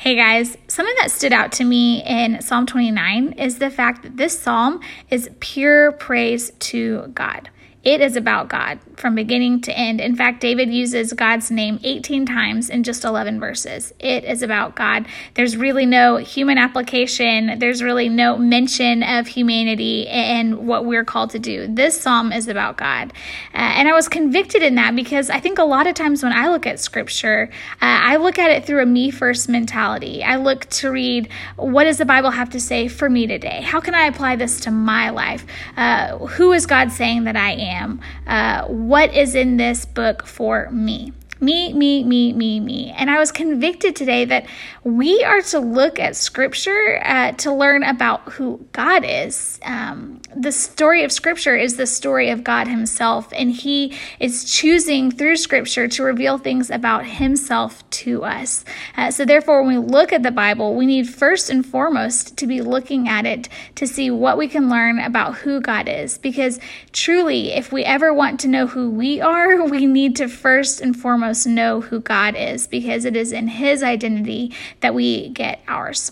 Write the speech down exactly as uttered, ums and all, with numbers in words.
Hey guys, something that stood out to me in Psalm twenty-nine is the fact that this psalm is pure praise to God. It is about God from beginning to end. In fact, David uses God's name eighteen times in just eleven verses. It is about God. There's really no human application. There's really no mention of humanity and what we're called to do. This psalm is about God. Uh, and I was convicted in that because I think a lot of times when I look at scripture, uh, I look at it through a me first mentality. I look to read, what does the Bible have to say for me today? How can I apply this to my life? Uh, who is God saying that I am? Uh, what is in this book for me? Me, me, me, me, me. And I was convicted today that we are to look at scripture uh, to learn about who God is. Um, the story of scripture is the story of God himself, and he is choosing through scripture to reveal things about himself to us. Uh, so therefore, when we look at the Bible, we need first and foremost to be looking at it to see what we can learn about who God is. Because truly, if we ever want to know who we are, we need to first and foremost know who God is, because it is in his identity that we get ours.